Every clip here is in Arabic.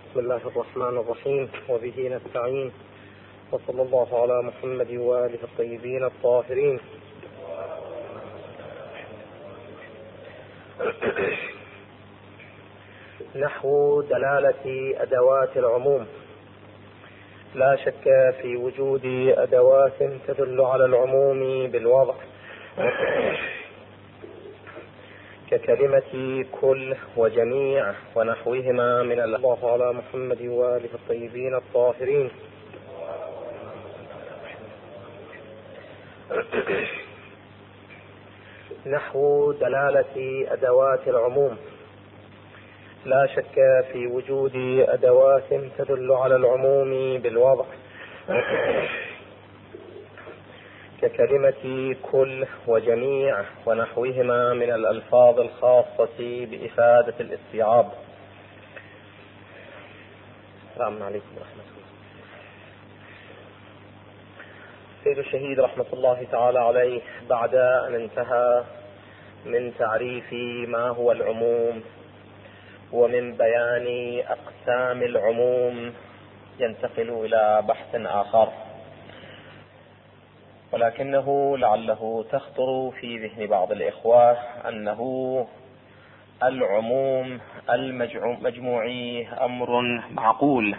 بسم الله الرحمن الرحيم، وبه نستعين، وصلى الله على محمد وآله الطيبين الطاهرين. نحو دلالة أدوات العموم. لا شك في وجود أدوات تدل على العموم بالوضع، ككلمة كل وجميع ونحوهما من الله على محمد وآله الطيبين الطاهرين. نحو دلالة أدوات العموم. لا شك في وجود أدوات تدل على العموم بالوضع، ككلمة كل وجميع ونحوهما من الألفاظ الخاصة بإفادة الاستيعاب. السلام عليكم ورحمة الله. سيد الشهيد رحمة الله تعالى عليه بعد أن انتهى من تعريف ما هو العموم ومن بيان أقسام العموم ينتقل إلى بحث آخر، ولكنه لعله تخطر في ذهن بعض الإخوة أنه العموم المجموعي أمر معقول،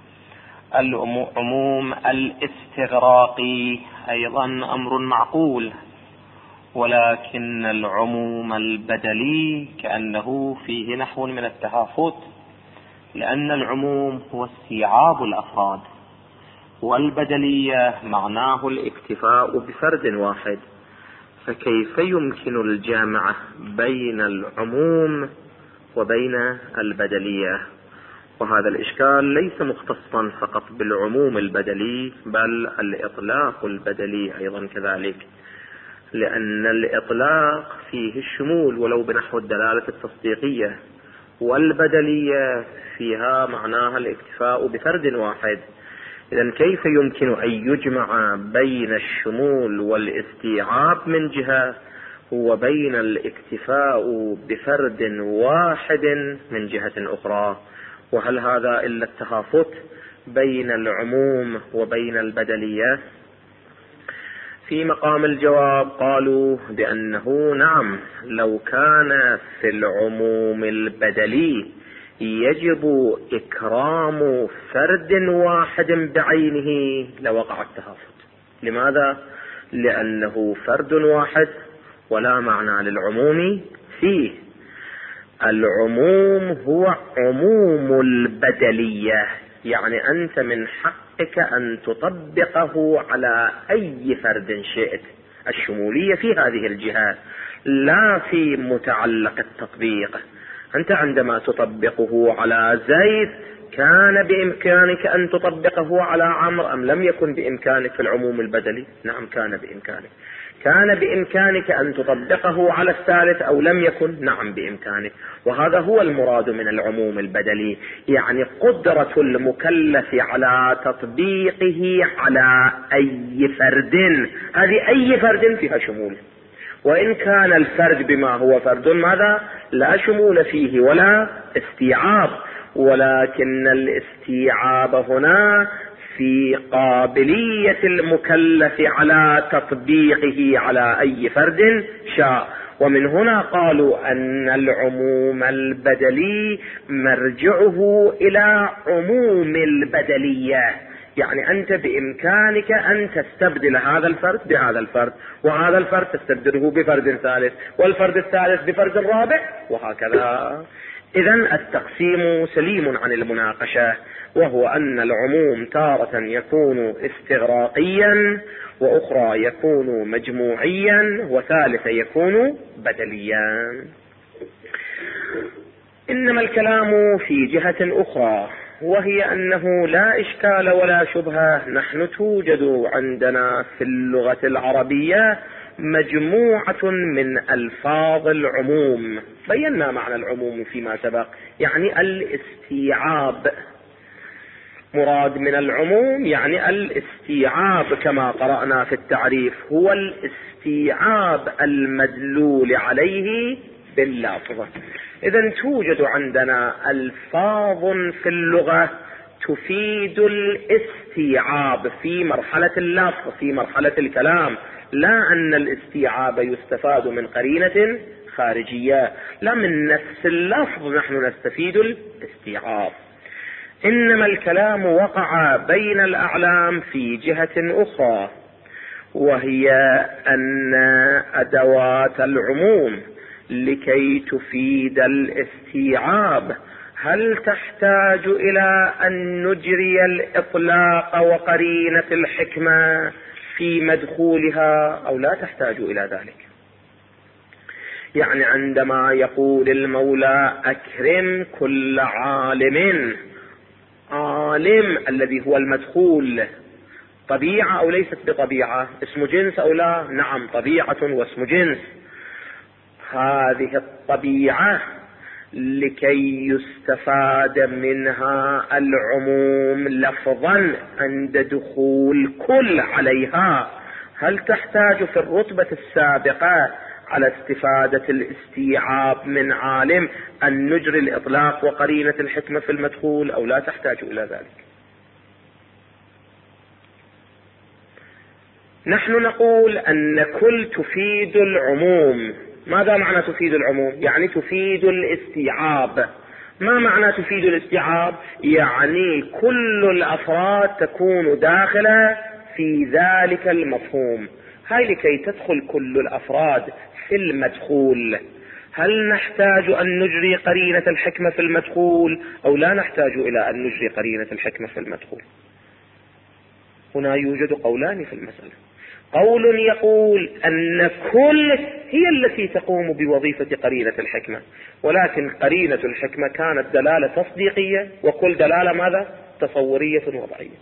العموم الاستغراقي أيضا أمر معقول، ولكن العموم البدلي كأنه فيه نحو من التهافت، لأن العموم هو استيعاب الأفراد، والبدلية معناه الاكتفاء بفرد واحد، فكيف يمكن الجمع بين العموم وبين البدلية؟ وهذا الإشكال ليس مختصا فقط بالعموم البدلي، بل الإطلاق البدلي أيضا كذلك، لأن الإطلاق فيه الشمول ولو بنحو الدلالة التصديقية، والبدلية فيها معناها الاكتفاء بفرد واحد. إذن كيف يمكن أن يجمع بين الشمول والاستيعاب من جهة وبين الاكتفاء بفرد واحد من جهة أخرى؟ وهل هذا إلا التهافت بين العموم وبين البدلية؟ في مقام الجواب قالوا بأنه نعم، لو كان في العموم البدلي يجب إكرام فرد واحد بعينه لوقع التهافت. لماذا؟ لأنه فرد واحد ولا معنى للعموم فيه. العموم هو عموم البدلية، يعني أنت من حقك أن تطبقه على أي فرد شئت. الشمولية في هذه الجهة لا في متعلق التطبيق. أنت عندما تطبقه على زيد كان بإمكانك أن تطبقه على عمرو أم لم يكن بإمكانك في العموم البدلي؟ نعم كان بإمكانك. كان بإمكانك أن تطبقه على الثالث أو لم يكن؟ نعم بإمكانك. وهذا هو المراد من العموم البدلي، يعني قدرة المكلف على تطبيقه على أي فرد. هذه أي فرد فيها شمول، وإن كان الفرد بما هو فرد ماذا؟ لا شمول فيه ولا استيعاب، ولكن الاستيعاب هنا في قابلية المكلف على تطبيقه على أي فرد شاء. ومن هنا قالوا أن العموم البدلي مرجعه إلى عموم البدلية، يعني أنت بإمكانك أن تستبدل هذا الفرد بهذا الفرد، وهذا الفرد تستبدله بفرد ثالث، والفرد الثالث بفرد رابع، وهكذا. إذن التقسيم سليم عن المناقشة، وهو أن العموم تارة يكون استغراقيا، وأخرى يكون مجموعيا، وثالثا يكون بدليا. إنما الكلام في جهة أخرى، وهي أنه لا إشكال ولا شبهة، نحن توجد عندنا في اللغة العربية مجموعة من ألفاظ العموم. بينا معنى العموم فيما سبق، يعني الاستيعاب. مراد من العموم يعني الاستيعاب، كما قرأنا في التعريف هو الاستيعاب المدلول عليه باللفظ. إذا توجد عندنا ألفاظ في اللغة تفيد الاستيعاب في مرحلة اللفظ، في مرحلة الكلام، لا أن الاستيعاب يستفاد من قرينة خارجية، لا، من نفس اللفظ نحن نستفيد الاستيعاب. إنما الكلام وقع بين الأعلام في جهة أخرى، وهي أن أدوات العموم لكي تفيد الاستيعاب هل تحتاج إلى أن نجري الإطلاق وقرينة الحكمة في مدخولها أو لا تحتاج إلى ذلك؟ يعني عندما يقول المولى أكرم كل عالم، عالم الذي هو المدخول طبيعة أو ليست بطبيعة، اسم جنس أو لا؟ نعم، طبيعة واسم جنس. هذه الطبيعة لكي يستفاد منها العموم لفظا عند دخول كل عليها، هل تحتاج في الرتبة السابقة على استفادة الاستيعاب من عالم أن نجري الإطلاق وقرينة الحكمة في المدخول أو لا تحتاج إلى ذلك؟ نحن نقول أن كل تفيد العموم. ماذا معنى تفيد العموم؟ يعني تفيد الاستيعاب. ما معنى تفيد الاستيعاب؟ يعني كل الأفراد تكون داخلة في ذلك المفهوم. هاي لكي تدخل كل الأفراد في المدخول، هل نحتاج أن نجري قرينة الحكمة في المدخول أو لا نحتاج إلى أن نجري قرينة الحكمة في المدخول؟ هنا يوجد قولان في المسألة. قول يقول أن كل هي التي تقوم بوظيفة قرينة الحكمة، ولكن قرينة الحكمة كانت دلالة تصديقية، وكل دلالة ماذا؟ تصورية وضعية.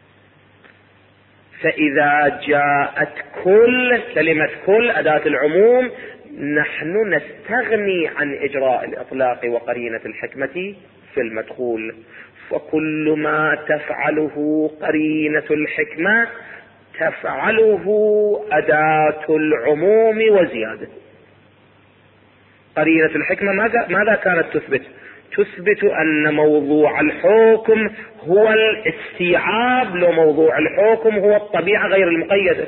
فإذا جاءت كل، كلمة كل أداة العموم، نحن نستغني عن إجراء الإطلاق وقرينة الحكمة في المدخول، فكل ما تفعله قرينة الحكمة تفعله أداة العموم وزيادة. قرينة الحكمة ماذا كانت تثبت؟ تثبت أن موضوع الحكم هو الاستيعاب، لو موضوع الحكم هو الطبيعة غير المقيدة.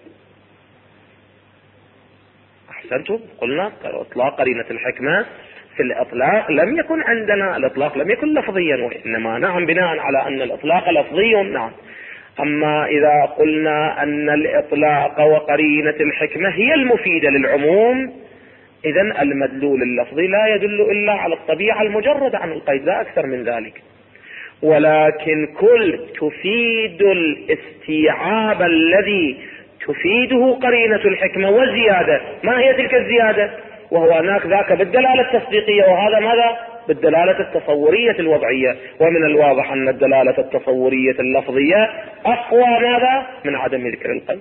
أحسنتم، قلنا إطلاق قرينة الحكمة في الإطلاق لم يكن عندنا، الإطلاق لم يكن لفظيا، وإنما نعم بناء على أن الإطلاق لفظي، نعم. أما إذا قلنا أن الإطلاق وقرينة الحكمة هي المفيدة للعموم، إذن المدلول اللفظي لا يدل إلا على الطبيعة المجردة عن القيد، لا أكثر من ذلك. ولكن كل تفيد الاستيعاب الذي تفيده قرينة الحكمة وزيادة. ما هي تلك الزيادة؟ وهو هناك ذاك بالدلالة التصديقية، وهذا ماذا؟ بالدلالة التصورية الوضعية. ومن الواضح أن الدلالة التصورية اللفظية أقوى ماذا؟ من عدم ذكر القيد.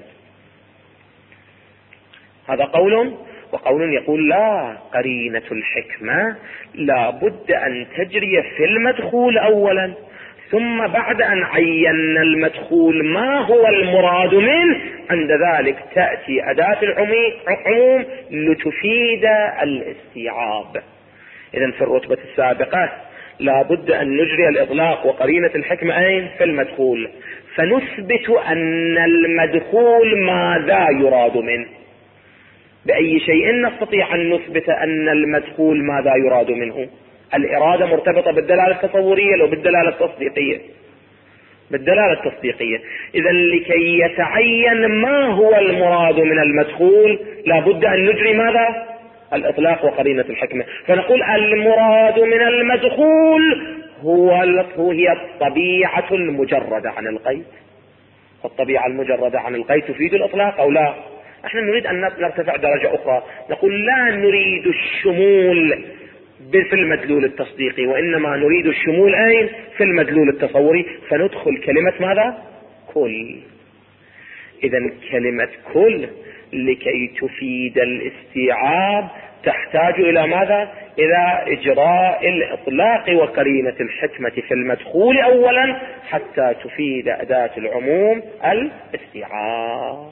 هذا قول. وقول يقول لا، قرينة الحكمة لا بد أن تجري في المدخول أولا، ثم بعد أن عينا المدخول ما هو المراد منه، عند ذلك تأتي أداة العموم لتفيد الاستيعاب. إذن في الرتبة السابقة لا بد أن نجري الإطلاق وقرينة الحكمة أين؟ في المدخول، فنثبت أن المدخول ماذا يراد منه. بأي شيء نستطيع أن نثبت أن المدخول ماذا يراد منه؟ الإرادة مرتبطة بالدلالة التصورية لو بالدلالة التصديقية؟ بالدلالة التصديقية. إذا لكي يتعين ما هو المراد من المدخول لا بد أن نجري ماذا؟ الإطلاق وقرينة الحكمة. فنقول المراد من المدخول هي الطبيعة المجردة عن القيد. والطبيعة المجردة عن القيد تفيد الإطلاق أو لا؟ احنا نريد أن نرتفع درجة أخرى، نقول لا نريد الشمول في المدلول التصديقي، وإنما نريد الشمول أين؟ في المدلول التصوري، فندخل كلمة ماذا؟ كل. إذن كلمة كل لكي تفيد الاستيعاب تحتاج إلى ماذا؟ إلى إجراء الإطلاق وقرينة الحكمة في المدخول أولا حتى تفيد أداة العموم الاستيعاب.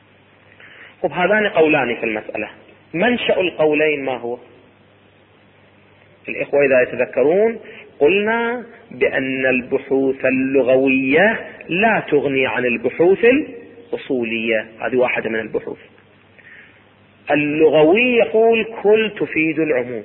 وبهذان قولان في المسألة. منشأ القولين ما هو؟ الإخوة إذا يتذكرون قلنا بأن البحوث اللغوية لا تغني عن البحوث الأصولية. هذه واحدة من البحوث. اللغوي يقول كل تفيد العموم.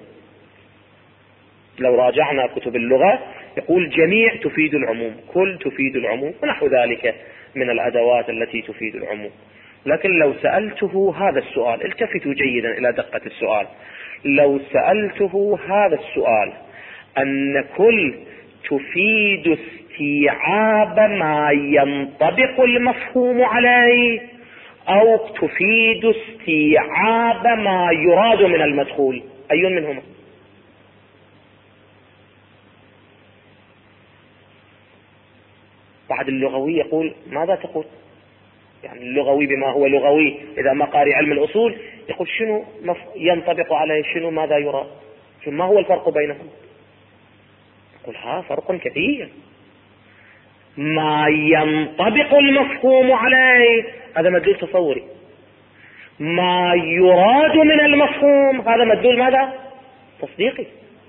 لو راجعنا كتب اللغة يقول جميع تفيد العموم، كل تفيد العموم، ونحو ذلك من الأدوات التي تفيد العموم. لكن لو سألته هذا السؤال، التفتوا جيدا إلى دقة السؤال، لو سألته هذا السؤال أن كل تفيد استيعاب ما ينطبق المفهوم عليه أو تفيد استيعاب ما يراد من المدخول، أي منهما؟ بعد اللغوي يقول ماذا تقول؟ يعني اللغوي بما هو لغوي إذا ما قارئ علم الأصول يقول شنو ينطبق عليه، شنو ماذا يراد، ما هو الفرق بينهم؟ يقول فرق كثير. ما ينطبق المفهوم عليه هذا مدلول تصوري، ما يراد من المفهوم هذا مدلول ماذا؟ تصديقي.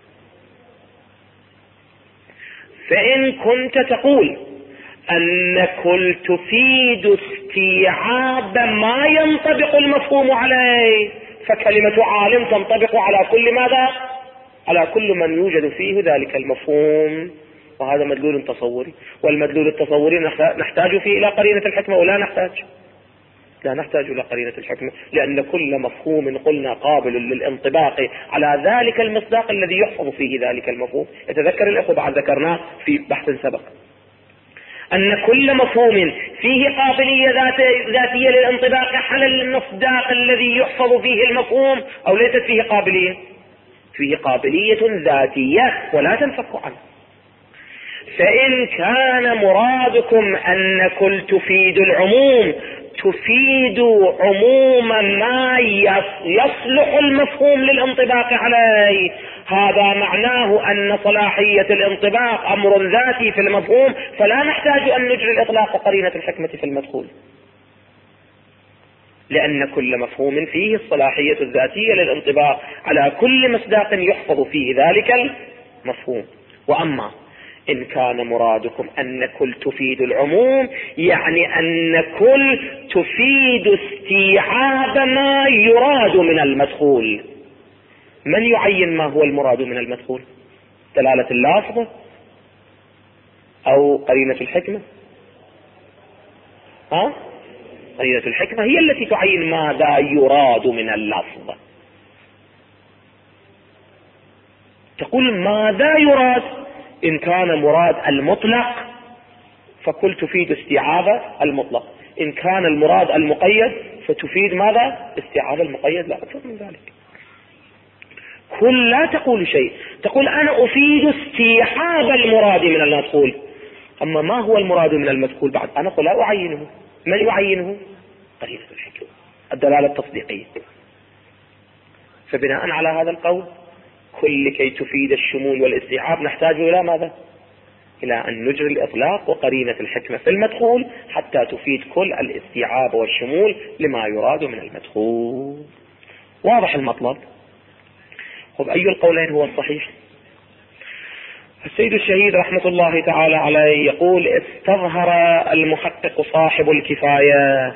فإن كنت تقول أن كل تفيد استيعاب ما ينطبق المفهوم عليه، فكلمة عالم تنطبق على كل ماذا؟ على كل من يوجد فيه ذلك المفهوم، وهذا مدلول تصوري. والمدلول التصوري نحتاج فيه إلى قرينة الحكمة ولا نحتاج؟ لا نحتاج إلى قرينة الحكمة، لأن كل مفهوم قلنا قابل للانطباق على ذلك المصداق الذي يحفظ فيه ذلك المفهوم. يتذكر الأخوة بعد ذكرناه في بحث سبق أن كل مفهوم فيه قابلية ذاتية للانطباق على المصداق الذي يحفظ فيه المفهوم، أو ليست فيه قابلية؟ فيه قابلية ذاتية ولا تنفك عنه. فإن كان مرادكم أن كل تفيد العموم، تفيد عموم ما يصلح المفهوم للانطباق عليه، هذا معناه أن صلاحية الانطباق أمر ذاتي في المفهوم، فلا نحتاج أن نجري الإطلاق قرينة الحكمة في المدخول، لأن كل مفهوم فيه الصلاحية الذاتية للانطباق على كل مصداق يحفظ فيه ذلك المفهوم. وأما إن كان مرادكم أن كل تفيد العموم، يعني أن كل تفيد استيعاب ما يراد من المدخول، من يعين ما هو المراد من المدخول؟ دلالة اللافظة أو قرينة الحكمة؟ قرينة الحكمة هي التي تعين ماذا يراد من اللفظ. تقول ماذا يراد؟ إن كان مراد المطلق فكل تفيد استيعاب المطلق، إن كان المراد المقيد فتفيد ماذا؟ استيعاب المقيد، لا أكثر من ذلك. كل لا تقول شيء، تقول أنا أفيد استيعاب المراد من المدخول، أما ما هو المراد من المدخول بعد أنا لا أعينه. من يعينه؟ قرينة الحكمة، الدلالة التصديقية. فبناء على هذا القول كل كي تفيد الشمول والاستيعاب نحتاج إلى ماذا؟ إلى أن نجري الإطلاق وقرينة الحكمة في المدخول حتى تفيد كل الاستيعاب والشمول لما يراد من المدخول. واضح المطلب؟ أي القولين هو الصحيح؟ السيد الشهيد رحمة الله تعالى عليه يقول استظهر المحقق صاحب الكفاية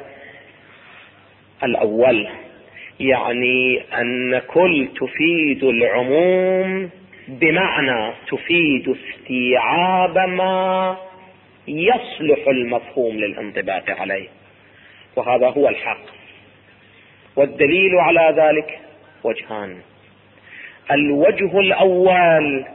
الأول، يعني أن كل تفيد العموم بمعنى تفيد استيعاب ما يصلح المفهوم للانطباق عليه، وهذا هو الحق. والدليل على ذلك وجهان. الوجه الأول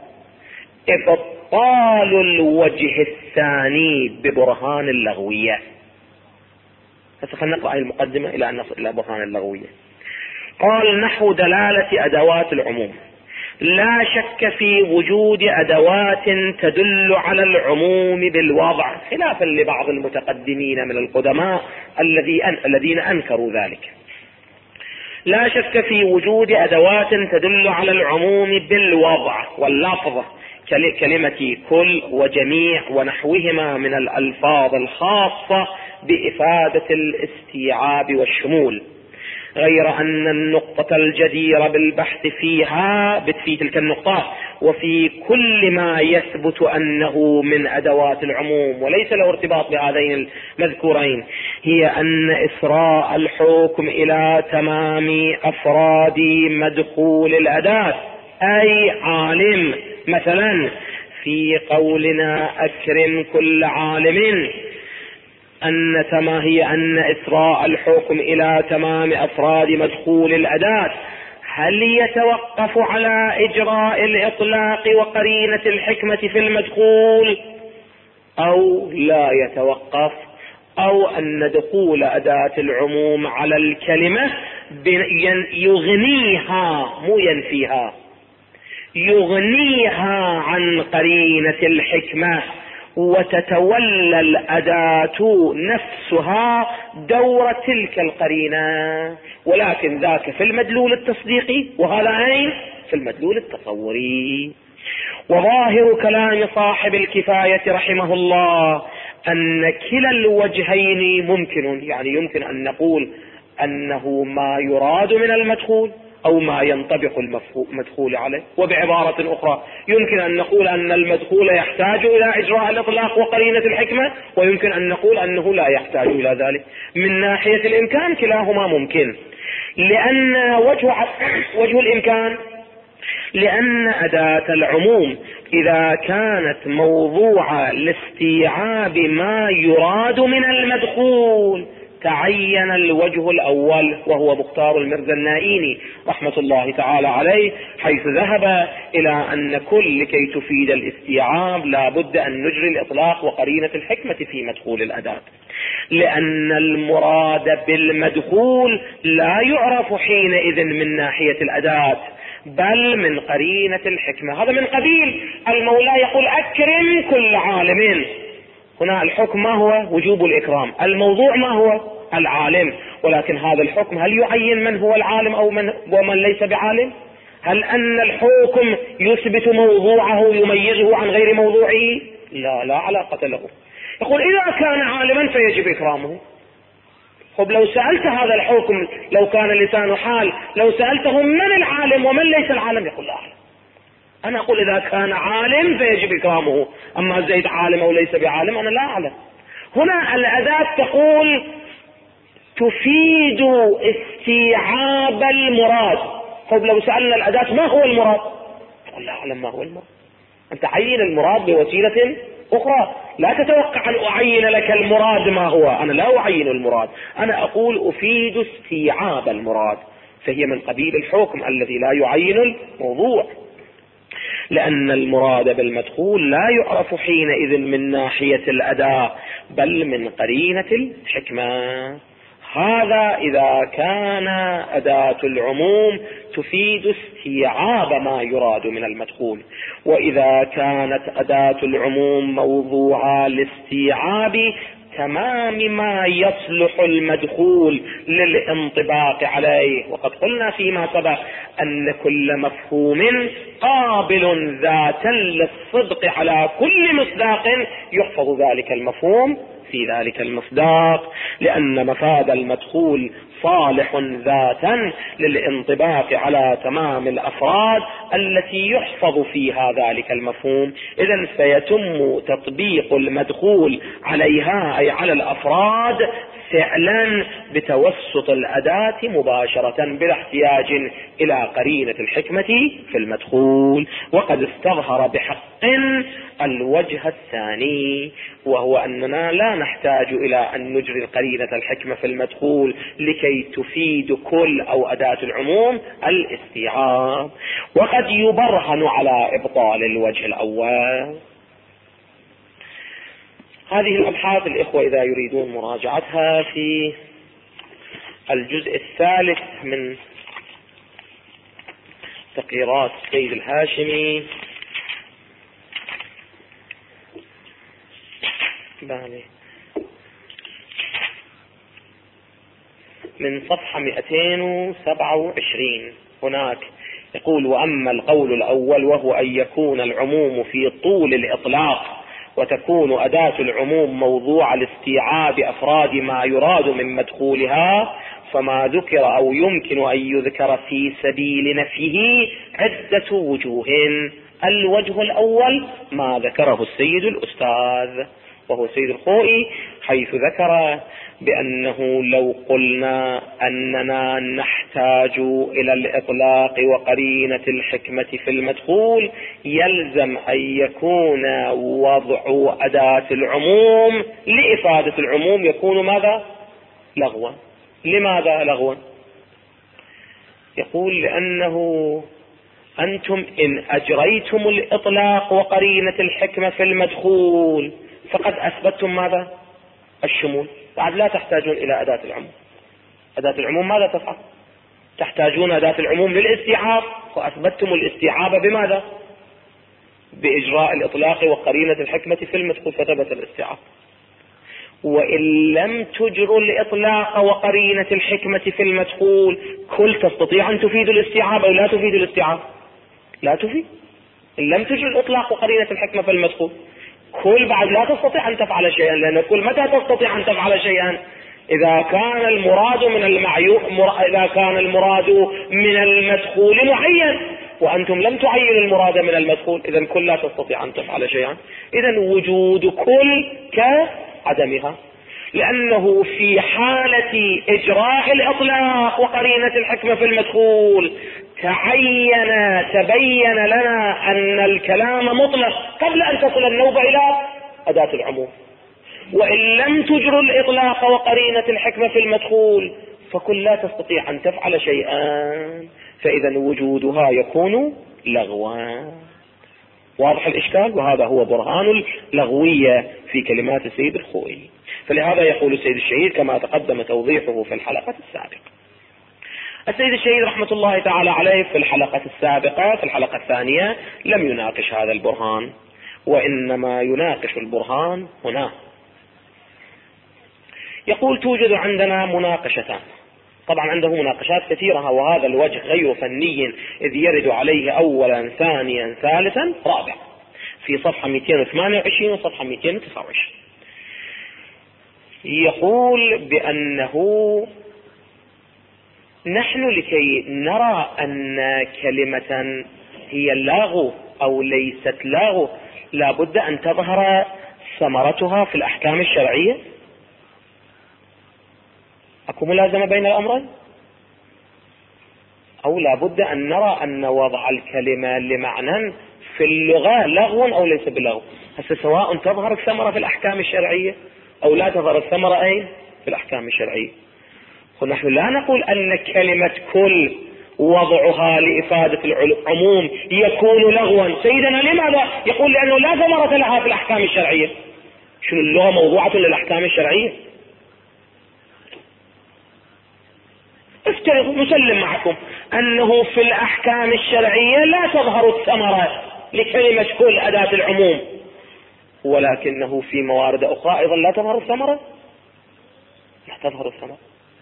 إبطال الوجه الثاني ببرهان اللغوية. هسه خلينا نقرأ المقدمة إلى أن نصل إلى برهان اللغوية. قال نحو دلالة أدوات العموم: لا شك في وجود أدوات تدل على العموم بالوضع، خلافا لبعض المتقدمين من القدماء الذين أنكروا ذلك. لا شك في وجود أدوات تدل على العموم بالوضع واللفظ كلمة كل وجميع ونحوهما من الألفاظ الخاصة بإفادة الاستيعاب والشمول، غير أن النقطة الجديرة بالبحث فيها في تلك النقطة وفي كل ما يثبت أنه من أدوات العموم وليس له ارتباط بهذين المذكورين هي أن إسراء الحكم إلى تمام أفراد مدخول الأداة، أي عالم. مثلا في قولنا أكرم كل عالم، هي أن إسراء الحكم إلى تمام أفراد مدخول الأداة هل يتوقف على إجراء الإطلاق وقرينة الحكمة في المدخول أو لا يتوقف، أو أن دخول أداة العموم على الكلمة يغنيها مو ينفيها، يغنيها عن قرينة الحكمة وتتولى الأداة نفسها دور تلك القرينة، ولكن ذاك في المدلول التصديقي وهذا أين في المدلول التصوري. وظاهر كلام صاحب الكفاية رحمه الله أن كلا الوجهين ممكن، يعني يمكن أن نقول أنه ما يراد من المدخول أو ما ينطبق المدخول عليه، وبعبارة أخرى يمكن أن نقول أن المدخول يحتاج إلى إجراء الإطلاق وقرينة الحكمة، ويمكن أن نقول أنه لا يحتاج إلى ذلك. من ناحية الإمكان كلاهما ممكن، لأن وجه الإمكان لأن أداة العموم إذا كانت موضوعة لاستيعاب ما يراد من المدخول تعين الوجه الأول وهو مختار المرزا النائيني رحمة الله تعالى عليه، حيث ذهب إلى أن كل لكي تفيد الاستيعاب لا بد أن نجري الإطلاق وقرينة الحكمة في مدخول الأداة، لأن المراد بالمدخول لا يعرف حينئذ من ناحية الأداة بل من قرينة الحكمة. هذا من قبيل المولى يقول أكرم كل عالم، هنا الحكم ما هو؟ وجوب الإكرام، الموضوع ما هو؟ العالم، ولكن هذا الحكم هل يعين من هو العالم أو ومن ليس بعالم؟ هل أن الحكم يثبت موضوعه يميزه عن غير موضوعه؟ لا علاقة له. يقول إذا كان عالما فيجب إكرامه. طب لو سألت هذا الحكم لو كان لسان حال، لو سألته من العالم ومن ليس العالم يقول لا أعلم. أنا أقول إذا كان عالم فيجب إكرامه، أما زيد عالم أو ليس بعالم أنا لا أعلم. هنا الأداة تقول تفيد استيعاب المراد. طب لو سألنا الأداة ما هو المراد تقول لا أعلم ما هو المراد. أنت عين المراد بوسيلة أخرى، لا تتوقع أن أعين لك المراد ما هو، أنا لا أعين المراد، أنا أقول أفيد استيعاب المراد، فهي من قبيل الحكم الذي لا يعين الموضوع، لأن المراد بالمدخول لا يعرف حينئذ من ناحية الأداة بل من قرينة الحكمة. هذا إذا كان أداة العموم تفيد استيعاب ما يراد من المدخول، وإذا كانت أداة العموم موضوعة لاستيعاب تمام ما يصلح المدخول للانطباق عليه. وقد قلنا فيما سبق أن كل مفهوم قابل ذاتا للصدق على كل مصداق يحفظ ذلك المفهوم في ذلك المصداق، لأن مفاد المدخول صالح ذاتا للانطباق على تمام الأفراد التي يحفظ فيها ذلك المفهوم. إذن سيتم تطبيق المدخول عليها أي على الأفراد فعلا بتوسط الأداة مباشرة بلا احتياج إلى قرينة الحكمة في المدخول. وقد استظهر بحق الوجه الثاني، وهو أننا لا نحتاج إلى أن نجري قرينة الحكمة في المدخول لكي تفيد كل أو أداة العموم الاستيعاب. وقد يبرهن على إبطال الوجه الأول. هذه الأبحاث الإخوة إذا يريدون مراجعتها في الجزء الثالث من تقريرات السيد الهاشمي من صفحة 227 هناك يقول: وأما القول الأول وهو أن يكون العموم في طول الإطلاق وتكون أداة العموم موضوع لاستيعاب أفراد ما يراد من مدخولها، فما ذكر أو يمكن أن يذكر في سبيل نفيه عدة وجوه. الوجه الأول ما ذكره السيد الأستاذ وهو السيد الخوئي، حيث ذكر بأنه لو قلنا أننا نحتاج إلى الإطلاق وقرينة الحكمة في المدخول يلزم أن يكون وضع أداة العموم لإفادة العموم يكون ماذا؟ لغوا. لماذا لغوا؟ يقول لأنه أنتم إن أجريتم الإطلاق وقرينة الحكمة في المدخول فقد أثبتتم ماذا؟ الشمول، بعد لا تحتاجون إلى أداة العموم. أداة العموم ماذا تفعل؟ تحتاجون أداة العموم للاستيعاب، وأثبتتم الاستيعاب بماذا؟ بإجراء الإطلاق وقرينة الحكمة في المدخول فثبت الاستيعاب. وإن لم تجروا الإطلاق وقرينة الحكمة في المدخول كل تستطيع أن تفيد الاستيعاب أو لا تفيد الاستيعاب؟ لا تفيد. إن لم تجروا الإطلاق وقرينة الحكمة في المدخول كل بعد لا تستطيع أن تفعل شيئا، لأن كل متى تستطيع أن تفعل شيئا؟ إذا كان المراد من المدخول معين، وأنتم لم تعينوا المراد من المدخول، إذن كل لا تستطيع أن تفعل شيئا. إذن وجود كل كعدمها، لأنه في حالة إجراء الإطلاق وقرينة الحكمة في المدخول تبين لنا أن الكلام مطلق قبل أن تصل النوبة إلى أداة العموم. وإن لم تجروا الإطلاق وقرينة الحكمة في المدخول فكل لا تستطيع أن تفعل شيئا، فإذا وجودها يكون لغوا. واضح الإشكال؟ وهذا هو برهان اللغوية في كلمات السيد الخوئي. فلهذا يقول السيد الشهيد كما تقدم توضيحه في الحلقة السابقة. السيد الشهيد رحمة الله تعالى عليه في الحلقة السابقة في الحلقة الثانية لم يناقش هذا البرهان، وإنما يناقش البرهان هنا. يقول توجد عندنا مناقشتان. طبعا عنده مناقشات كثيرة، وهذا الوجه غير فني إذ يرد عليه أولا ثانيا ثالثا رابع في صفحة 228 وصفحة 229. يقول بأنه نحن لكي نرى أن كلمة هي لاغو أو ليست لاغو لابد أن تظهر ثمرتها في الأحكام الشرعية. أكو ملازمة بين الأمرين؟ أو لابد أن نرى أن وضع الكلمة لمعنى في اللغة لغو أو ليس بلغو. هسه سواء تظهر الثمرة في الأحكام الشرعية أو لا تظهر الثمرة أين في الأحكام الشرعية. ونحن لا نقول أن كلمة كل وضعها لإفادة العموم يكون لغوا. سيدنا لماذا؟ يقول لأنه لا ثمرة لها في الأحكام الشرعية. شنو اللغة موضوعة للأحكام الشرعية؟ افترض نسلم معكم أنه في الأحكام الشرعية لا تظهر الثمرة لكلمة كل أداة العموم، ولكنه في موارد أخرى أيضا لا تظهر الثمرة. لا تظهر الثمرة.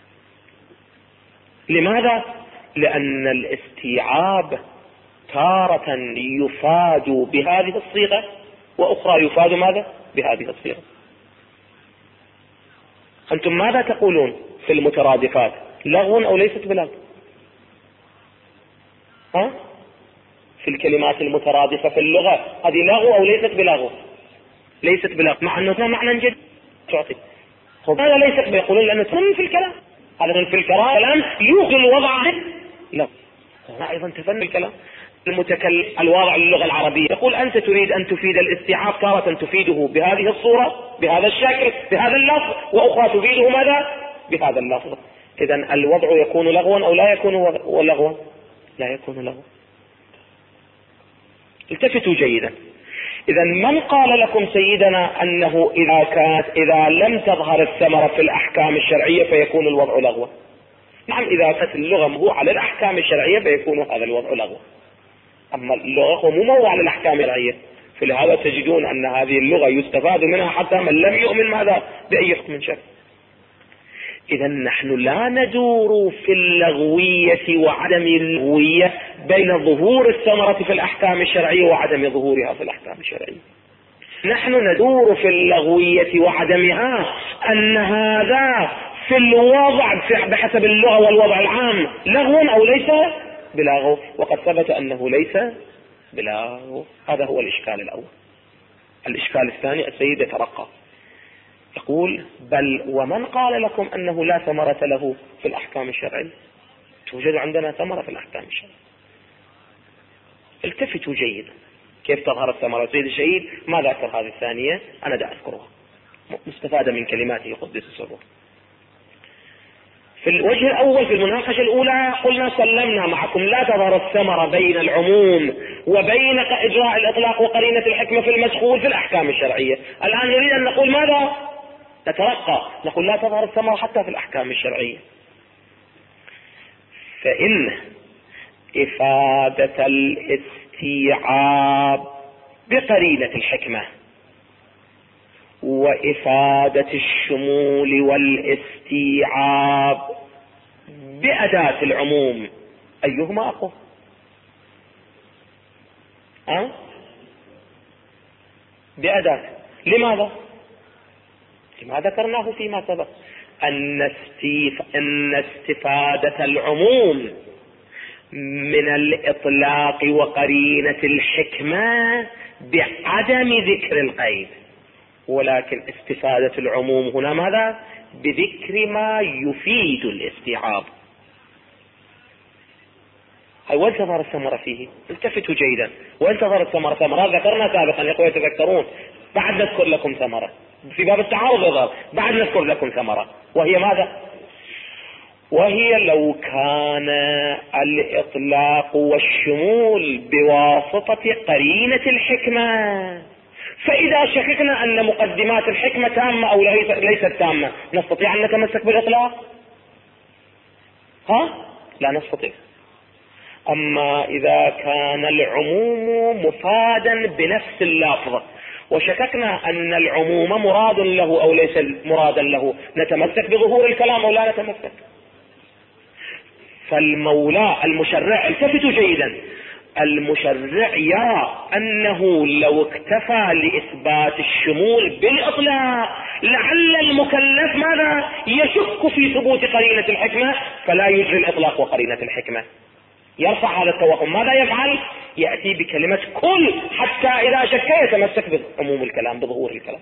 لماذا؟ لأن الاستيعاب تارة يفاد بهذه الصيغة وأخرى يفاد ماذا؟ بهذه الصيغة. أنتم ماذا تقولون في المترادفات؟ لغو أو ليست بلغو؟ في الكلمات المترادفة في اللغة هذه لغو أو ليست بلغو؟ ليست بلغو، مع أنه معنى جد تعطي. هذا ليست بيقولون لأنه تم في الكلام. هذا في الكلام يوغل الوضع. لا، هنا أيضا تفن الكلام. المتكلم الواضع للغة العربية يقول أنت تريد أن تفيد الاستيعاب تارة تفيده بهذه الصورة بهذا الشكل بهذا اللفظ، وأخرى تفيده ماذا؟ بهذا اللفظ. إذن الوضع يكون لغوا أو لا يكون لغوا؟ لا يكون لغوا. التفتوا جيدا. إذن من قال لكم سيدنا أنه إذا لم تظهر الثمرة في الأحكام الشرعية فيكون الوضع لغوا؟ نعم، إذا كانت اللغة موضوعة للأحكام الشرعية فيكون هذا الوضع لغوا. أما اللغة مو موضوعة للأحكام الشرعية، فلهذا تجدون أن هذه اللغة يستفاد منها حتى من لم يؤمن ماذا؟ بأي حكم شرعي. إذا نحن لا ندور في اللغوية وعدم اللغوية بين ظهور الثمرة في الأحكام الشرعية وعدم ظهورها في الأحكام الشرعية. نحن ندور في اللغوية وعدمها أن هذا في الوضع بحسب اللغة والوضع العام لغو أو ليس بلغو، وقد ثبت أنه ليس بلغو. هذا هو الإشكال الأول. الإشكال الثاني السيد يترقى يقول: بل ومن قال لكم أنه لا ثمرة له في الأحكام الشرعية؟ توجد عندنا ثمرة في الأحكام الشرعية. التفتوا جيدا كيف تظهر الثمرة. سيد الشهيد ما ذكر هذه الثانية، أنا دا أذكرها مستفادة من كلماته قدس سره. في الوجه الأول في المناقشة الأولى قلنا سلمنا معكم لا تظهر الثمرة بين العموم وبين إجراء الإطلاق وقرينة الحكمة في المدخول في الأحكام الشرعية. الآن نريد أن نقول ماذا؟ نترقى نقول لا تظهر الثمرة حتى في الأحكام الشرعية. فإن إفادة الاستيعاب بقرينة الحكمة وإفادة الشمول والاستيعاب بأداة العموم أيهما أقوى؟ بأداة. لماذا؟ لما ذكرناه فيما سبق أن استفادة العموم من الإطلاق وقرينة الحكمة بعدم ذكر القيد، ولكن استفادة العموم هنا ماذا؟ بذكر ما يفيد الاستيعاب. وين تظهر الثمرة فيه؟ التفتوا جيدا. وين تظهر الثمرة؟ ثمرة ذكرنا سابقا يا اخوة تذكرون، بعد نذكر لكم ثمرة في باب التعارض يظهر، بعد نذكر لكم ثمرة، وهي ماذا؟ وهي لو كان الإطلاق والشمول بواسطة قرينة الحكمة، فإذا شككنا أن مقدمات الحكمة تامة أو ليست تامة نستطيع أن نتمسك بالإطلاق؟ لا نستطيع. أما إذا كان العموم مفادا بنفس اللفظ وشككنا أن العموم مراد له أو ليس مرادا له نتمسك بظهور الكلام أو لا نتمسك. فالمولى المشرع، التفتوا جيدا، المشرع يرى أنه لو اكتفى لإثبات الشمول بالإطلاق لعل المكلف ماذا؟ يشك في ثبوت قرينة الحكمة فلا يجري الإطلاق وقرينة الحكمة، يرفع هذا التوهم. ماذا يفعل؟ يأتي بكلمة كل حتى إذا شك يتمسك بعموم الكلام بظهور الكلام.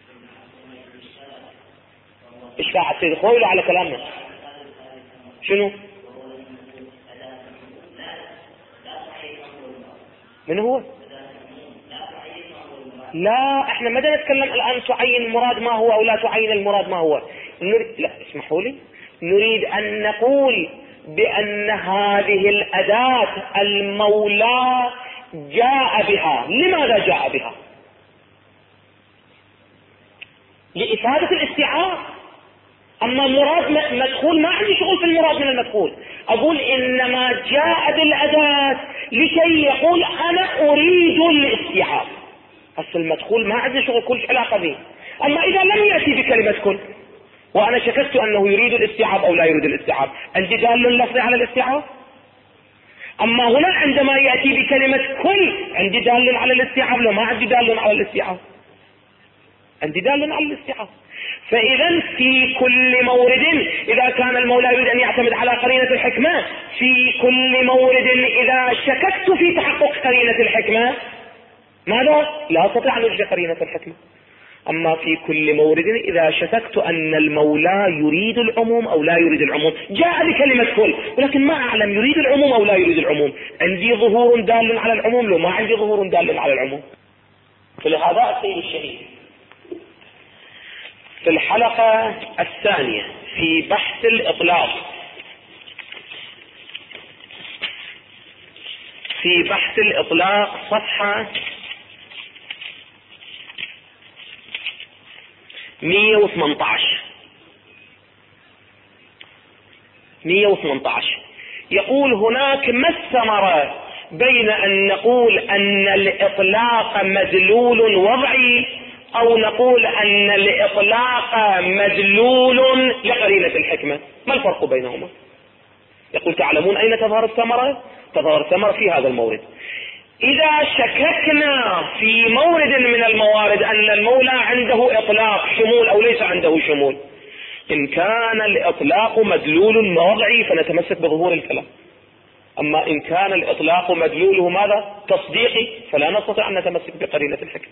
إيش قاعد تصير خويله على كلامنا؟ شنو؟ من هو؟ لا احنا ما نتكلم الآن تعين المراد ما هو او لا تعين المراد ما هو. لا اسمحوا لي، نريد ان نقول بان هذه الأداة المولى جاء بها. لماذا جاء بها؟ لإفادة الاستيعاب. اما مراد مدخول ما عندي شغل في المراد من المدخول، اقول انما جاء بالأداة لكي يقول انا اريد الاستيعاب. اصل المدخول ما عندي شغل كل علاقة به. اما اذا لم يأتي بكلمة كل وانا شككت انه يريد الاستيعاب او لا يريد الاستيعاب، عندي دال لفظي على الاستيعاب. اما هنا عندما يأتي بكلمة كل عندي دال على الاستيعاب، لو ما عندي دال على الاستيعاب عندي دال على الاستيعاب. فإذا في كل مورد إذا كان المولى يريد أن يعتمد على قرينة الحكمة، في كل مورد إذا شككت في تحقق قرينة الحكمة ماذا؟ لا أستطيع أن أجري قرينة الحكمة. أما في كل مورد إذا شككت أن المولى يريد العموم أو لا يريد العموم، جاء بكلمة كل ولكن ما أعلم يريد العموم أو لا يريد العموم، عندي ظهور دال على العموم لو ما عندي ظهور دال على العموم. فلهذا السيد الشهيد في الحلقة الثانية في بحث الإطلاق، في بحث الإطلاق صفحة 118 يقول هناك ما الثمرة بين أن نقول أن الإطلاق مدلول وضعي أو نقول أن الإطلاق مدلول لقرينة الحكمة؟ ما الفرق بينهما؟ يقول تعلمون أين تظهر الثمرة؟ تظهر الثمرة في هذا المورد. إذا شككنا في مورد من الموارد أن المولى عنده إطلاق شمول أو ليس عنده شمول، إن كان الإطلاق مدلول وضعي فنتمسك بظهور الكلام، أما إن كان الإطلاق مدلوله ماذا؟ تصديقي، فلا نستطيع أن نتمسك بقرينة الحكمة.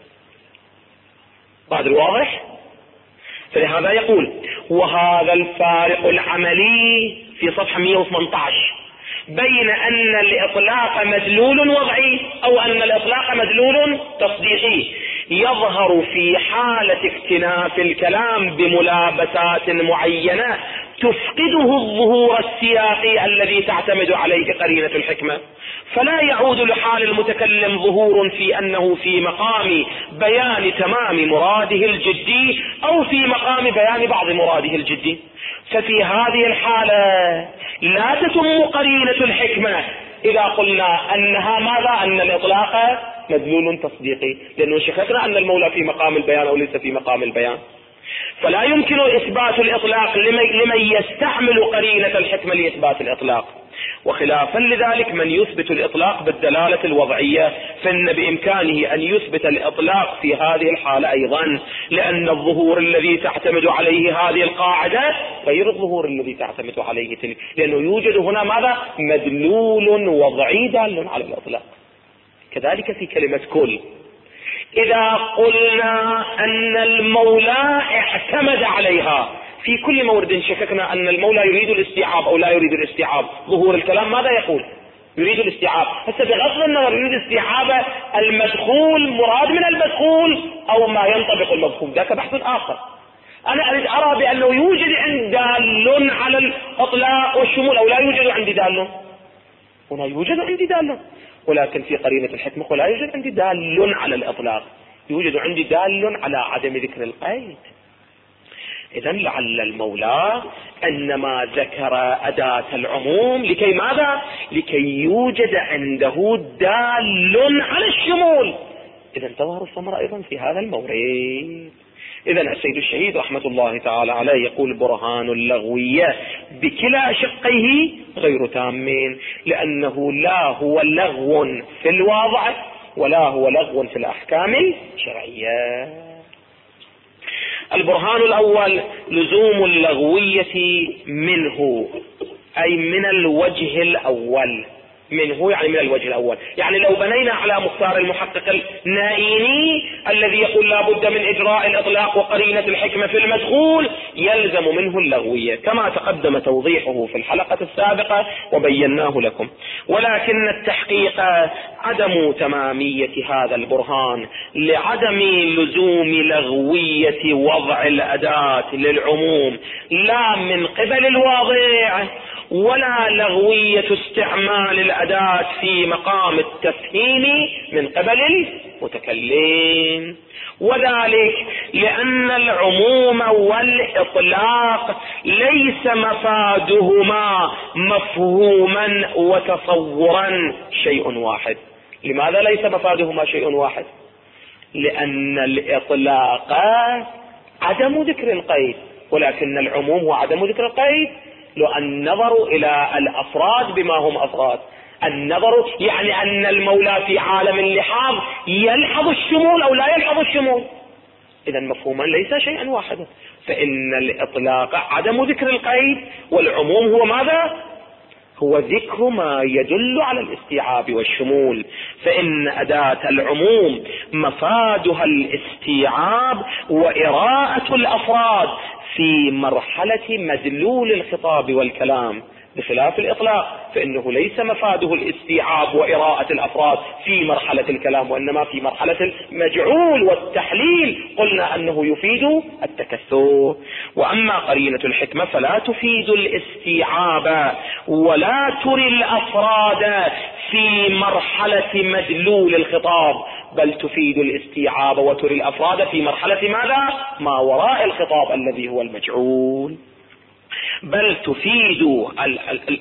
بعد الواضح؟ فلهذا يقول: وهذا الفارق العملي في صفحة 118 بين أن الإطلاق مدلول وضعي أو أن الإطلاق مدلول تصديقي يظهر في حالة اكتناف الكلام بملابسات معينة تفقده الظهور السياقي الذي تعتمد عليه قرينة الحكمة، فلا يعود لحال المتكلم ظهور في أنه في مقام بيان تمام مراده الجدي أو في مقام بيان بعض مراده الجدي. ففي هذه الحالة لا تتم قرينة الحكمة إذا قلنا أنها ماذا؟ أن الإطلاق مدلول تصديقي، لأنه شككنا أن المولى في مقام البيان أو ليس في مقام البيان، فلا يمكن إثبات الإطلاق لمن يستعمل قرينة الحكمة لإثبات الإطلاق. وخلافا لذلك من يثبت الإطلاق بالدلالة الوضعية فإن بإمكانه أن يثبت الإطلاق في هذه الحالة أيضا، لأن الظهور الذي تعتمد عليه هذه القاعدة غير الظهور الذي تعتمد عليه تلك، لأنه يوجد هنا ماذا؟ مدلول وضعي دال على الإطلاق. كذلك في كلمة كل، إذا قلنا أن المولى اعتمد عليها في كل مورد شككنا أن المولى يريد الاستيعاب أو لا يريد الاستيعاب، ظهور الكلام ماذا يقول؟ يريد الاستيعاب. هسه بغض النظر يريد استيعاب المدخول مراد من المدخول أو ما ينطبق المدخول، ذاك بحث آخر. أنا أريد أرى بأنه يوجد عندي دال على الإطلاق والشمول أو لا يوجد عندي دال. هنا يوجد عندي دال، ولكن في قرينة الحكمة ولا يوجد عندي دال على الإطلاق، يوجد عندي دال على عدم ذكر القيد. إذن لعل المولى أنما ذكر أداة العموم لكي ماذا؟ لكي يوجد عنده دال على الشمول. إذن تظهر الثمرة أيضا في هذا المورد. إذن السيد الشهيد رحمة الله تعالى عليه يقول: برهان اللغوية بكلا شقيه غير تامين، لأنه لا هو لغو في الواضع ولا هو لغو في الأحكام الشرعية. البرهان الأول: لزوم اللغوية منه، أي من الوجه الأول. منه يعني من الوجه الأول، يعني لو بنينا على مختار المحقق النائيني الذي يقول لا بد من إجراء الإطلاق وقرينة الحكمة في المدخول، يلزم منه اللغوية كما تقدم توضيحه في الحلقة السابقة وبيناه لكم. ولكن التحقيق عدم تمامية هذا البرهان لعدم لزوم لغوية وضع الأداة للعموم لا من قبل الواضع، ولا لغوية استعمال الأداة في مقام التفهيم من قبل المتكلم، وذلك لأن العموم والإطلاق ليس مفادهما مفهوما وتصورا شيء واحد. لماذا ليس مفادهما شيء واحد؟ لأن الإطلاق عدم ذكر القيد، ولكن العموم هو عدم ذكر القيد. لو النظر إلى الأفراد بما هم أفراد، النظر يعني أن المولى في عالم اللحاظ يلحظ الشمول أو لا يلحظ الشمول، إذا مفهوما ليس شيئا واحدا. فإن الإطلاق عدم ذكر القيد، والعموم هو ماذا؟ هو ذكر ما يدل على الاستيعاب والشمول. فإن أداة العموم مفادها الاستيعاب وإراءة الأفراد في مرحلة مدلول الخطاب والكلام، بخلاف الإطلاق فإنه ليس مفاده الاستيعاب وإراءة الأفراد في مرحلة الكلام، وإنما في مرحلة المجعول والتحليل قلنا أنه يفيد التكثر. وأما قرينة الحكمة فلا تفيد الاستيعاب ولا تري الأفراد في مرحلة مدلول الخطاب، بل تفيد الاستيعاب وتري الأفراد في مرحلة ماذا؟ ما وراء الخطاب الذي هو المجعول. بل تفيد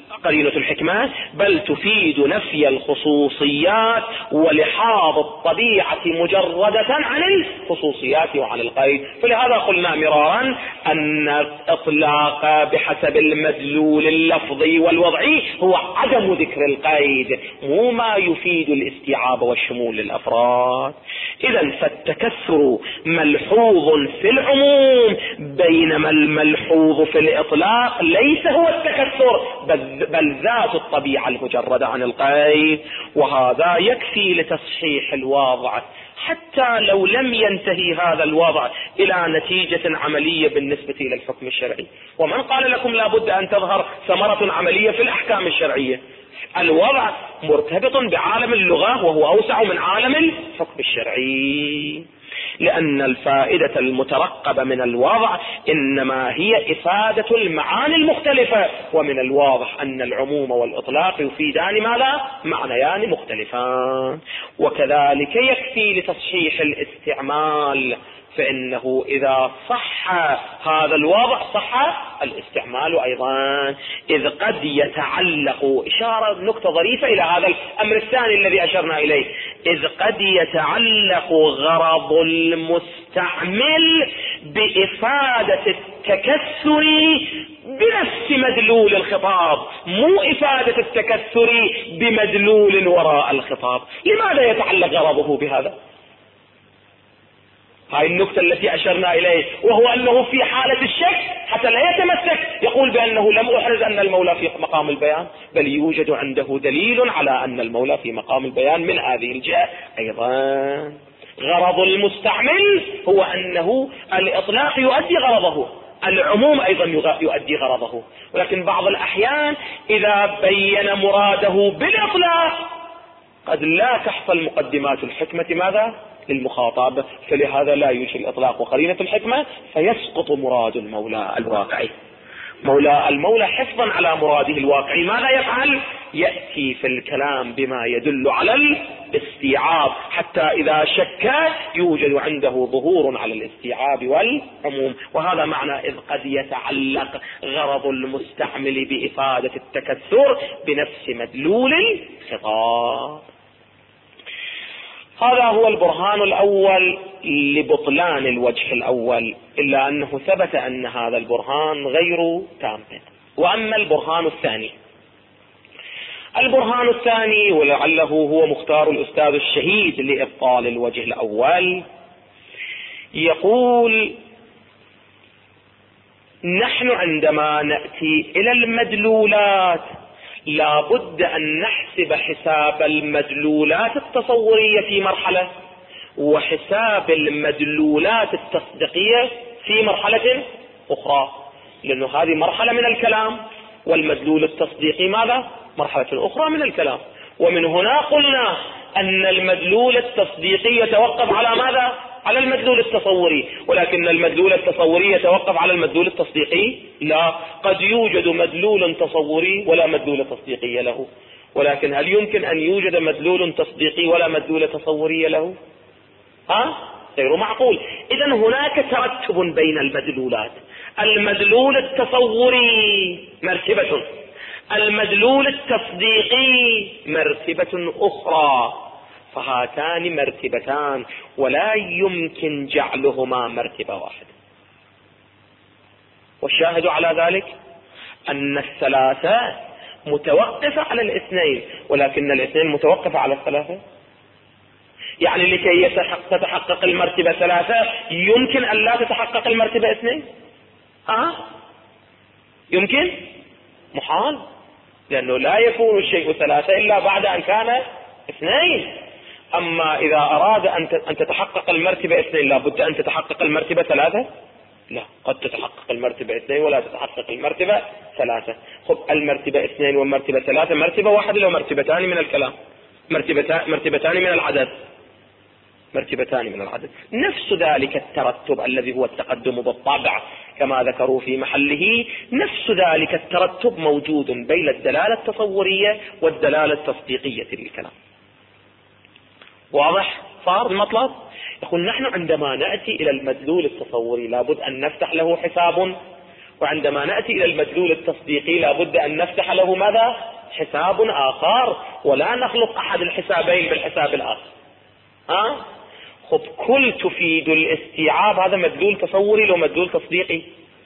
قرينة الحكمة، بل تفيد نفي الخصوصيات ولحاظ الطبيعة مجردة عن الخصوصيات وعن القيد. فلهذا قلنا مرارا أن الإطلاق بحسب المدلول اللفظي والوضعي هو عدم ذكر القيد، مو ما يفيد الاستيعاب والشمول للأفراد. إذن فالتكثر ملحوظ في العموم، بينما الملحوظ في الإطلاق ليس هو التكثر بل ذات الطبيعة المجردة عن القيد. وهذا يكفي لتصحيح الوضع، حتى لو لم ينتهي هذا الوضع إلى نتيجة عملية بالنسبة إلى الحكم الشرعي. ومن قال لكم لابد أن تظهر ثمرة عملية في الأحكام الشرعية؟ الوضع مرتبط بعالم اللغة وهو أوسع من عالم الحكم الشرعي، لأن الفائدة المترقبة من الوضع إنما هي إفادة المعاني المختلفة، ومن الواضح أن العموم والإطلاق يفيدان ماذا؟ معنيان مختلفان. وكذلك يكفي لتصحيح الاستعمال، فإنه إذا صح هذا الوضع صح الاستعمال أيضا، إذ قد يتعلق، إشارة نقطة ظريفة إلى هذا الأمر الثاني الذي أشرنا إليه، إذ قد يتعلق غرض المستعمل بإفادة التكثر بنفس مدلول الخطاب، مو إفادة التكثر بمدلول وراء الخطاب. لماذا يتعلق غرضه بهذا؟ هاي النقطة التي أشرنا إليه، وهو أنه في حالة الشك حتى لا يتمسك يقول بأنه لم أحرز أن المولى في مقام البيان، بل يوجد عنده دليل على أن المولى في مقام البيان من هذه الجهة أيضا. غرض المستعمل هو أنه الإطلاق يؤدي غرضه، العموم أيضا يؤدي غرضه، ولكن بعض الأحيان إذا بين مراده بالإطلاق قد لا تحصل مقدمات الحكمة ماذا؟ للمخاطب، فلهذا لا يوجد الإطلاق وقرينة الحكمة، فيسقط مراد المولى الواقعي. المولى حفظا على مراده الواقعي ماذا يفعل؟ يأتي في الكلام بما يدل على الاستيعاب، حتى إذا شك يوجد عنده ظهور على الاستيعاب والعموم. وهذا معنى إذ قد يتعلق غرض المستعمل بإفادة التكثر بنفس مدلول الخطاب. هذا هو البرهان الأول لبطلان الوجه الأول، إلا أنه ثبت أن هذا البرهان غير تام. وأما البرهان الثاني ولعله هو مختار الأستاذ الشهيد لإبطال الوجه الأول، يقول: نحن عندما نأتي إلى المدلولات لا بد أن نحسب حساب المدلولات التصورية في مرحلة، وحساب المدلولات التصديقية في مرحلة أخرى، لأنه هذه مرحلة من الكلام، والمدلول التصديقي ماذا؟ مرحلة أخرى من الكلام. ومن هنا قلنا أن المدلول التصديقي يتوقف على ماذا؟ على المدلول التصوري، ولكن المدلول التصوري يتوقف على المدلول التصديقي؟ لا، قد يوجد مدلول تصوري ولا مدلول تصديقي له، ولكن هل يمكن أن يوجد مدلول تصديقي ولا مدلول تصوري له؟ غير معقول. إذن هناك ترتب بين المدلولات. المدلول التصوري مرتبة، المدلول التصديقي مرتبة أخرى، فهاتان مرتبتان ولا يمكن جعلهما مرتبة واحدة. والشاهد على ذلك أن الثلاثة متوقفة على الاثنين، ولكن الاثنين متوقفة على الثلاثة. يعني لكي تتحقق المرتبة ثلاثة يمكن أن لا تتحقق المرتبة اثنين؟ يمكن؟ محال، لأنه لا يكون الشيء ثلاثة إلا بعد أن كان اثنين. أما إذا أراد أن تتحقق المرتبة اثنين لابد أن تتحقق المرتبة ثلاثة؟ لا، قد تتحقق المرتبة اثنين ولا تتحقق المرتبة ثلاثة. المرتبة اثنين والمرتبة ثلاثة مرتبة واحدة لو مرتبتان من الكلام، مرتبتان من العدد، مرتبتان من العدد. نفس ذلك الترتب الذي هو التقدم بالطبع كما ذكروا في محله، نفس ذلك الترتب موجود بين الدلالة التصورية والدلالة التصديقية للكلام. واضح صار المطلب؟ يقول نحن عندما نأتي إلى المدلول التصوري لابد أن نفتح له حساب وعندما نأتي إلى المدلول التصديقي لابد أن نفتح له ماذا؟ حساب آخر، ولا نخلط أحد الحسابين بالحساب الآخر. خب كل تفيد الاستيعاب، هذا مدلول تصوري لو مدلول تصديقي؟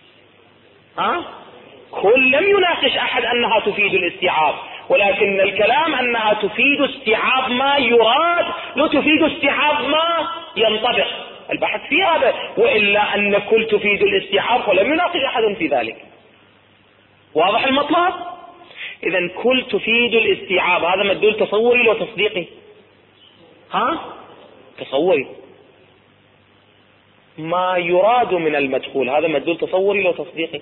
كل لم يناقش أحد أنها تفيد الاستيعاب، ولكن الكلام أنها تفيد استيعاب ما يراد، لا تفيد استيعاب ما ينطبق. البحث في هذا، وإلا أن كل تفيد الاستيعاب ولم يناقش أحد في ذلك. واضح المطلب؟ إذن كل تفيد الاستيعاب، هذا مدلول تصوري لو تصديقي؟ تصوري. ما يراد من المدخول، هذا مدلول تصوري لو تصديقي؟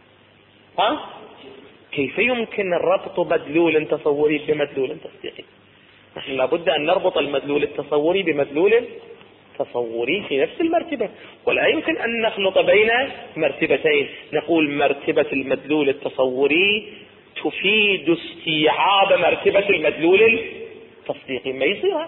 كيف يمكن ربط مدلول تصوري بمدلول تصديقي؟ نحن لابد أن نربط المدلول التصوري بمدلول تصوري في نفس المرتبة، ولا يمكن أن نخلط بين مرتبتين. نقول مرتبة المدلول التصوري تفيد استيعاب مرتبة المدلول التصديقي، ما يصير.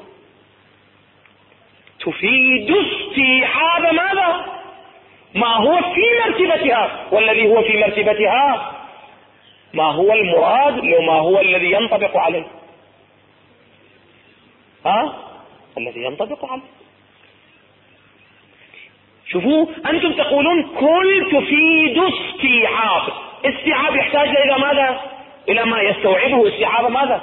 تفيد استيعاب ماذا؟ ما هو في مرتبتها، والذي هو في مرتبتها ما هو المراد لو ما هو الذي ينطبق عليه. الذي ينطبق عليه. شوفوا أنتم تقولون كل تفيد استيعاب. استيعاب يحتاج إلى ماذا؟ إلى ما يستوعبه. استيعاب ماذا؟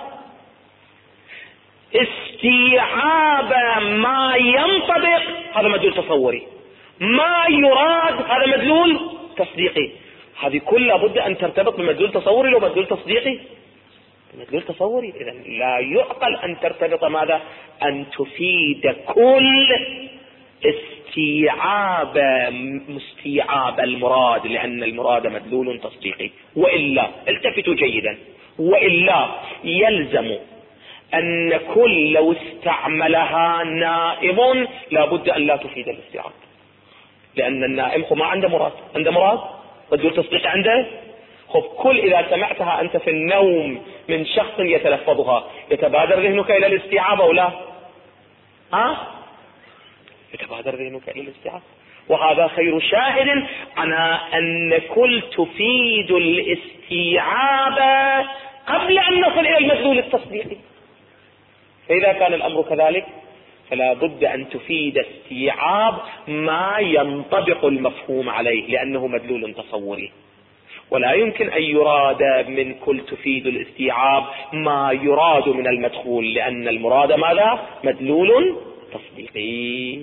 استيعاب ما ينطبق، هذا مدلول تصوري. ما يراد، هذا مدلول تصديقي. هذه كلها بد أن ترتبط بمدلول تصوري لو مدلول تصديقي. مدلول تصوري. إذن لا يعقل أن ترتبط ماذا؟ أن تفيد كل استيعاب المراد، لأن المراد مدلول تصديقي. وإلا التفتوا جيدا، وإلا يلزم أن كل لو استعملها نائم لابد أن لا تفيد الاستيعاب، لأن النائم ما عنده مراد. عنده مراد مدلول تصديقي عنده. خب كل إذا سمعتها أنت في النوم من شخص يتلفظها يتبادر ذهنك إلى الاستيعاب أو لا؟ يتبادر ذهنك إلى الاستيعاب. وهذا خير شاهد على أن كل تفيد الاستيعاب قبل أن نصل إلى المدلول التصديقي. فإذا كان الأمر كذلك فلا بد أن تفيد استيعاب ما ينطبق المفهوم عليه، لأنه مدلول تصوري. ولا يمكن أن يراد من كل تفيد الاستيعاب ما يراد من المدخول، لأن المراد ماذا؟ مدلول تصديقي.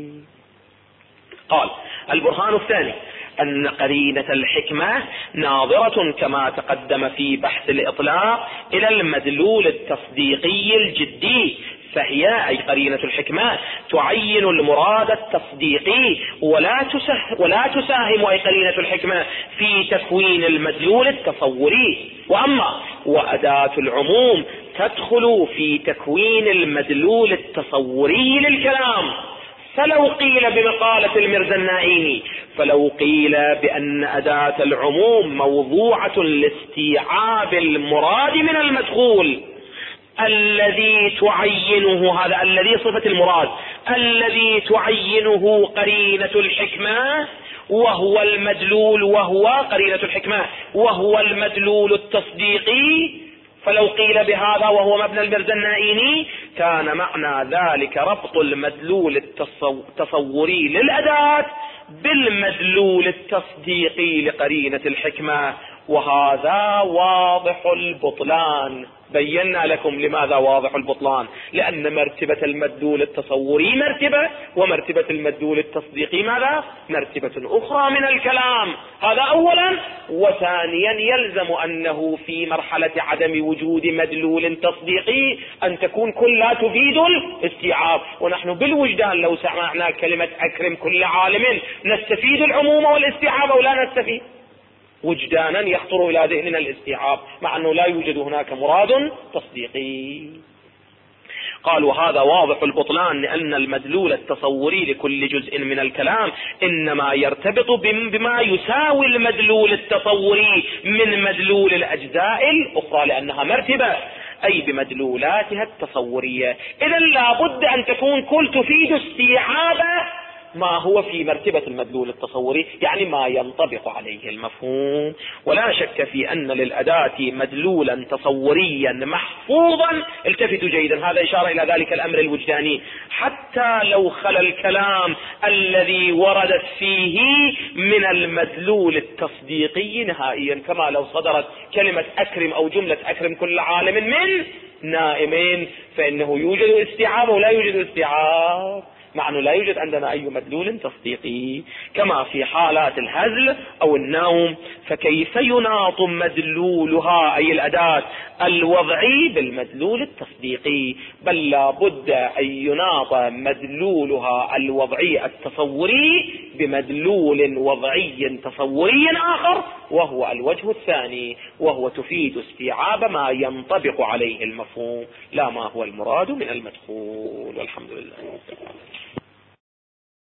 قال البرهان الثاني أن قرينة الحكمة ناظرة كما تقدم في بحث الإطلاق إلى المدلول التصديقي الجدي، فهي أي قرينة الحكمة تعين المراد التصديقي ولا تساهم أي قرينة الحكمة في تكوين المدلول التصوري. وأما وأداة العموم تدخل في تكوين المدلول التصوري للكلام. فلو قيل بمقالة المرزا النائيني، فلو قيل بأن أداة العموم موضوعة لاستيعاب المراد من المدخول الذي تعينه، هذا الذي صفة المراد الذي تعينه قرينة الحكمة وهو المدلول، وهو قرينة الحكمة وهو المدلول التصديقي. فلو قيل بهذا وهو مبنى المرزا النائيني كان معنى ذلك ربط المدلول التصوري للأداة بالمدلول التصديقي لقرينة الحكمة، وهذا واضح البطلان. بينا لكم لماذا واضح البطلان، لأن مرتبة المدلول التصوري مرتبة، ومرتبة المدلول التصديقي ماذا؟ مرتبة أخرى من الكلام. هذا أولا. وثانيا يلزم أنه في مرحلة عدم وجود مدلول تصديقي أن تكون كلها تفيد الاستيعاب. ونحن بالوجدان لو سمعنا كلمة أكرم كل عالم نستفيد العموم والاستيعاب أو لا نستفيد؟ وجدانا يخطر إلى ذهننا الاستيعاب، مع أنه لا يوجد هناك مراد تصديقي. قال وهذا واضح البطلان، لأن المدلول التصوري لكل جزء من الكلام إنما يرتبط بما يساوي المدلول التصوري من مدلول الأجزاء الأخرى، لأنها مرتبة أي بمدلولاتها التصورية. إذن لا بد أن تكون كل تفيد استيعاب ما هو في مرتبة المدلول التصوري، يعني ما ينطبق عليه المفهوم. ولا شك في أن للأداة مدلولا تصوريا محفوظا. التفتوا جيدا، هذا إشارة إلى ذلك الأمر الوجداني. حتى لو خلا الكلام الذي وردت فيه من المدلول التصديقي نهائيا، كما لو صدرت كلمة أكرم أو جملة أكرم كل عالم من نائمين، فإنه يوجد استيعاب ولا يوجد استيعاب، مع أنه لا يوجد عندنا أي مدلول تصديقي. كما في حالات الهزل أو النوم، فكيف يناط مدلولها أي الأداة الوضعي بالمدلول التصديقي؟ بل لا بد أن يناط مدلولها الوضعي التصوري بمدلول وضعي تصوري آخر، وهو الوجه الثاني، وهو تفيد استيعاب ما ينطبق عليه المفهوم لا ما هو المراد من المدخول. والحمد لله.